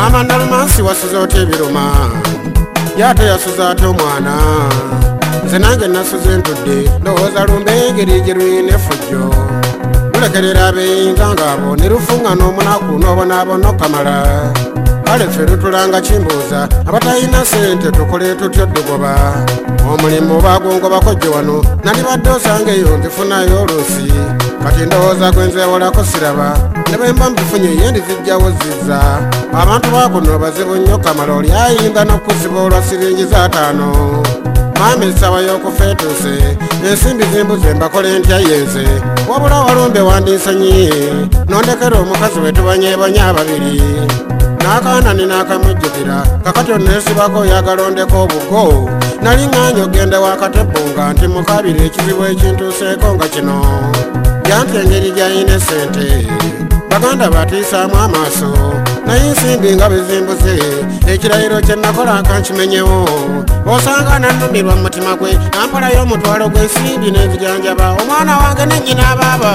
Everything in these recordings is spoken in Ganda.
Mama nalumansi wasuza otya ebiruma yate yasuza ate omwana nze nange nasuze ntudde ndowooza lumbe engeri gye luyina effujjo lulekerera abeyinza ng'abo ne lufunga n'omunaku n'obonaabona okamala kale ffe lutulanga kimbuuza abatalina sente tukole tutyo ddugoba omulimu bagungobako gye wano nandibadde osanga eyo nzifunayo oluusi kati ndowooza gwe nzeewolako siraba ne bwe mba mbifunye ye ndizijjawo zizza abantu bakuno bazibu nnyo kamala oli ayinza n'okusiba olwa siringi za 5 maama essaawa y'okufa etuuse ensimbi zimbuze mbakole ntya yenze wabula walumbe wandinsanyi nondekera omukazi we tubanyeebanya ababiri n'akaanani n'akamujjukira kakati oneesibako yagalondeko obugo nali ŋŋaanyi ogende wakatebbunga nti mukabiri ekizibu ekintuuseeko nga kino yanti engeri gy'ayina essente baganda batiisaamu amaaso naye ensimbi nga bezimbuze ekirayiro kye nakola nkankimenyewo osanga nannumirwa mu mutima gwe nampalayo omutwalo gw'ensimbi n'ezijanjaba omwana wange ne nnyina abaaba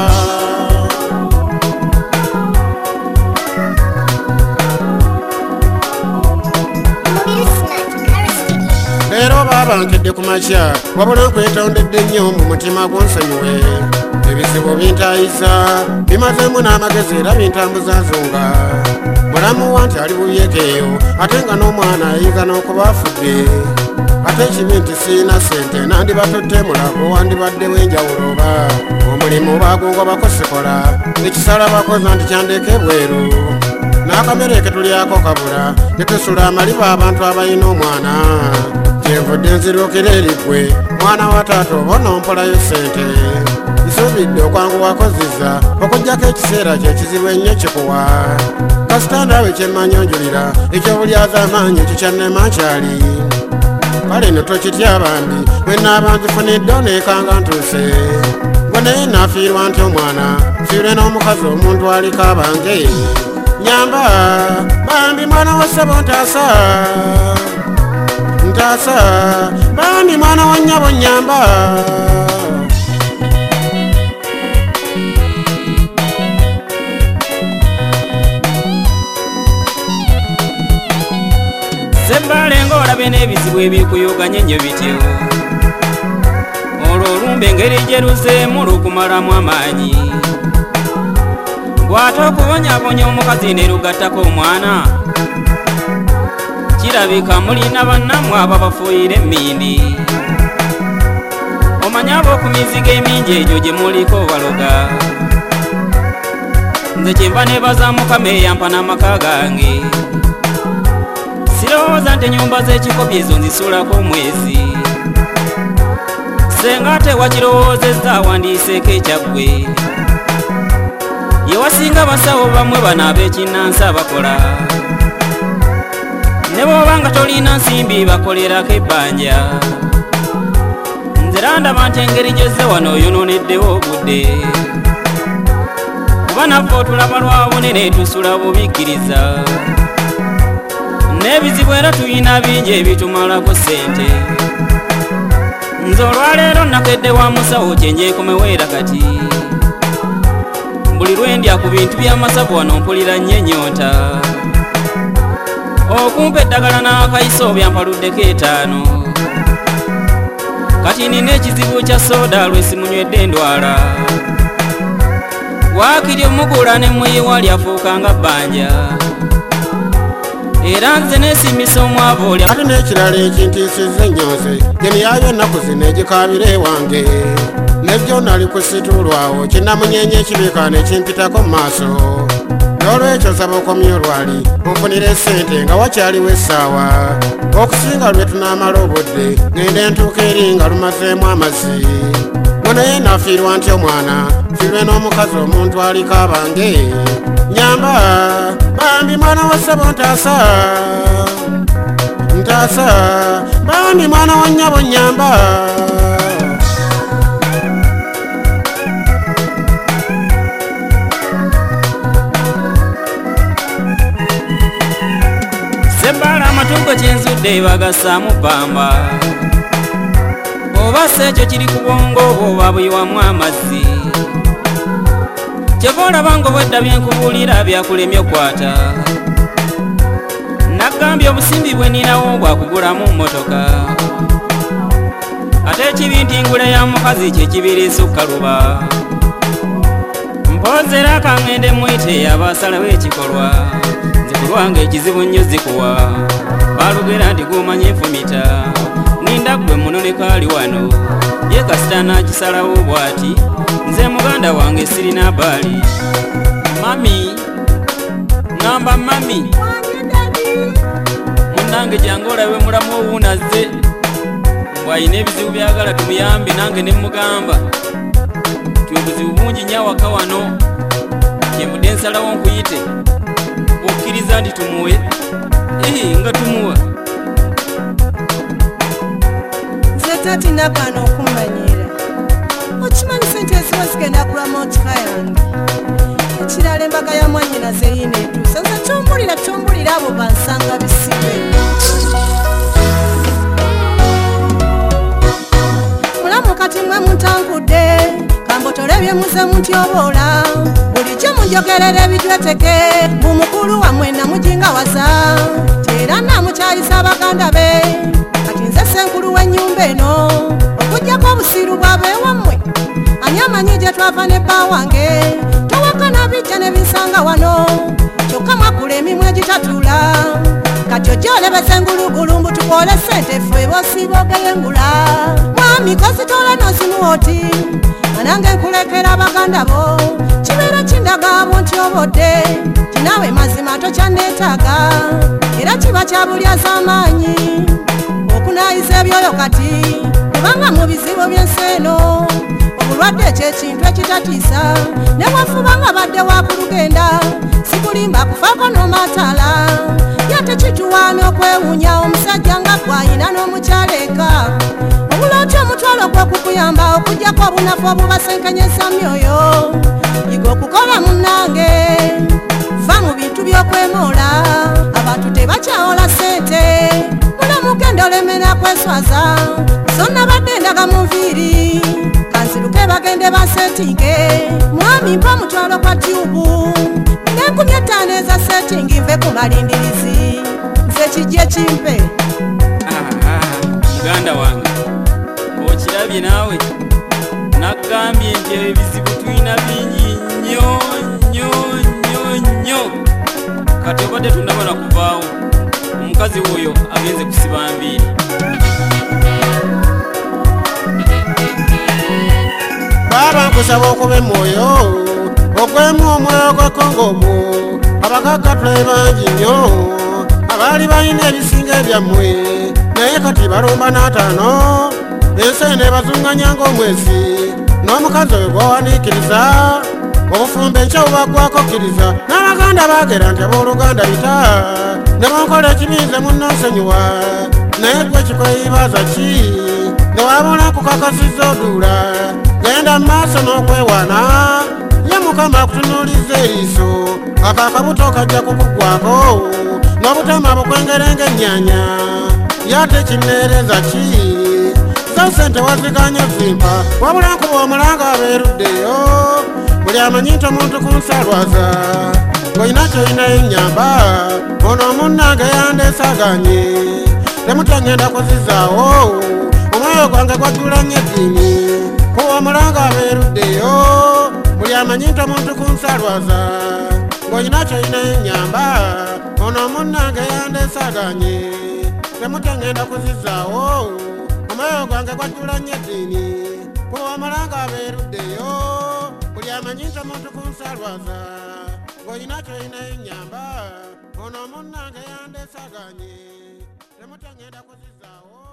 leero baaba nkedde ku makya wabula nkwetondedde nnyo mu mutima gw'onsonyiwe ebizibu bintayisa bimazeemu n'amagezi era bintambuza nsonga mulamu wa nti ali buyekeeyo ate nga n'omwana ayinza n'okuba afudde ate ekibi nti siina sente nandibatutte mulago wandibaddewo enjawulo oba omulimu bagungobako sikola ekisala bakoza nti kyandeke bweru n'akamere ke tulyako kabula ne tusula amaliba abantu abalina omwana kyenvudde nzirukira erigwe mwana wa taata oba onompolayo sente nsuubidde okwangu wakozizza okugjako ekiseera kyekizibu ennyo kikuwa kasitanda we kyemmanyonjulira ekyobulyaza amaanyi kikyannema nkyali kale no tokitya bambi bwenaaba nzifunidde oneekanga ntuuse gwe naye naafiirwa nti omwana fiirwe n'omukazi omuntu aliko abange nyamba bambi mwana wa ssebo ntaasa bambi mwana wa nnyabo nyamba sebbale ng'olabye n'ebizibu ebikuyuganye nnyo bityo olwo olumba engeri gye luzeemu lukumalamu amaanyi bw'ate okubonyabonya omukazi ne lugattako omwana kirabika mulina bannammwe abo bafuuyira emmindi omanye ab'okumiziga emingi egyo gye muliko baloga nze kyenva neebaza mukama eyampa n'amaka gange sirowooza nti ennyumba z'ekikopi ezo nzisulako omwezi senga ate wakirowoozezza wandiiseeko ekyaggwe ye wasinga basawo bamwe bano ab'ekinnansi abakola ne bw'oba nga tolina nsimbi bakolerako ebbanja nze ndaba nti engeri gyezze wano oyonooneddewo obudde kuba naffe otulaba lwa bunene tusula bubikkiriza n'ebizibu era tuyina bingi ebitumalako ssente nze olwaleero nakedde wa musawo kyenjeekomeweera kati buli lwendya ku bintu by'amasavu wano mpulira nnyo ennyonta okumpa eddagala n'akayiso byampaluddeko 5 kati nina ekizibu kya soda lwesimunywedde ndwala waakiri omugula ne muyiwa lyafuuka nga bbanja era nze neesimisa omwavu olya ate n'ekirala ekintiisizza ennyoze gyemyayo ennaku zino egikaabira ewange nebyo nali kusitulwawo kinnamunyeenya ekibika nekimpitako mu maaso n'olwekyo nsaba okomya olwali onfunire ssente nga wakyaliwo essaawa okusinga lwe tunaamala obudde ngende ntuuka eri nga lumazeemu amazzi gwe naye naafiirwa nti omwana fiirwe n'omukazi omuntu aliko abange nyamba bambi mwana wa ssebo ntaasa bambi mwana wa nnyabo nyamba sebbala amatungo kyenzudde bagasaamu bbamba oba si ekyo kiri ku bwongo obwo oba buyiwamu amazzi kyeva olaba nga obwedda byenkubuulira byakulemya okwata nakugambye obusimbi bwe ninawo bwakugulamu mmotoka ate ekibinti ngule ya mukazi kyekibiriisa okukaluba mpozera kaŋŋende mwite abasalawo ekikolwa nze kulwanga ekizibu nnyo zikuwa balugera nti gumanye enfumita ninda gwe munoneka ali wano ye kasita nakisalawo bw'ati nze muganda wange sirina baali mami ŋŋamba mami munnange jange olabe mulamu owuunazze bw'ayina ebizibu byagala tumuyambe nange ne mugamba ti obuzibu bungi nnyo awaka wano kyemudde nsalawo nkuyite bw'okkiriza nti tumuwe nga tumuwa nze tati nagana okumanyira okimanyi sente eziba zigenda kulama otika yange ekirala embaga ya mwanyina zeyina etuusa nze tombulira abo bansanga bisibe mulamu kati mwe muntangudde kambotolebye muze muntyobola bulijjo munjogerera ebitweteke mumukulu wammwe namujinga waza era namukyalisa baganda be kati nze senkulu w'ennyumba eno okugjako obusiru bwabe wammwe ani amanyi gye twava ne bba wange towakana bijja ne binsanga wano kyokka mwakula emimu egitatula kati ojja olebesa engulugulu mbu tukole sente ffe boosiibogeye engula mwami kozitola nosimu oti anange nkulekera baganda bo kibeera kindaga abo ntyobodde tinaawe mazima tokyanneetaaga era kiba kyabulyaza amaanyi okunayiza ebyoyo kati kubanga mu bizibu by'ensi eno obulwadde ekyekintu ekitatiisa ne bwafuba nga badde wakulugenda sikulimba kufaako n'omataala yate kituwaana okwewuunya omusajja nga gwayina n'omukyala eka obulooti omutwalo gw'okukuyamba okugjako obunafu obubasenkenyeza myoyo yiga okukola munnange va mu bintu by'okwemoola abantu tebakyawola sente mulamugenda olemera kweswaza zonna badde endaga mu nviiri kanziruke bagende basetinge mwami mpa omutwalo kwa tyubu n'enkumi ettaano eza setingi nve ku malindirizi nze kijje kimpe muganda wange okirabye naawe nagambye nti ebizibu tulina bingi nnyo nnyo nnyo nnyo kati obadde tundabona kuvaawo omukazi oyo agenze kusiba nviiri baba nkusaba okuba emwoyo ogwemu omwoyo gwekongomu abakakatule bangi nnyo abaali balina ebisinga ebyammwe naye kati balumba n'ataano ensene bazunganya ng'omwezi n'omukazi oyo gw'owaniikiriza obufumbo enkya bubagwako kkiriza n'abaganda baagera nti abooluganda bita ne bonkola ekibiize munnonsonyiwa naye gwe kikweyibaza ki ne wabula kukakasiza oduula genda mu maaso n'okwewaana ye mukama akutunuuliza eriiso akakabuto kajja kukugwako n'obutama bukwengerenga ennyaanya yate kinneereza ki zo sente waziganya zimpa wabula nkuba omulanga abeeruddeyo buli amanyi nti omuntu ku nsalwaza ng'olina kyolinayo ennyamba ono omunnange yandeesaganye temutangenda kuzizaawo omwoyo gwange gwajula nnyo eddiini kuba omulanga abeeruddeyo buli amanyi nti omuntu ku nsalwaza ng'olina kyolinayo ennyamba ono omunnange yandeesaganye temutangenda kuzizaawo omwoyo gwange gwajula nnyo eddiini kuba omulanga abeeruddeyo buli amanyi nti omuntu ku nsalwaza ng'olina kyolinayo ennyamba ono omunnange yandeesaganye temutangenda kuzizaawo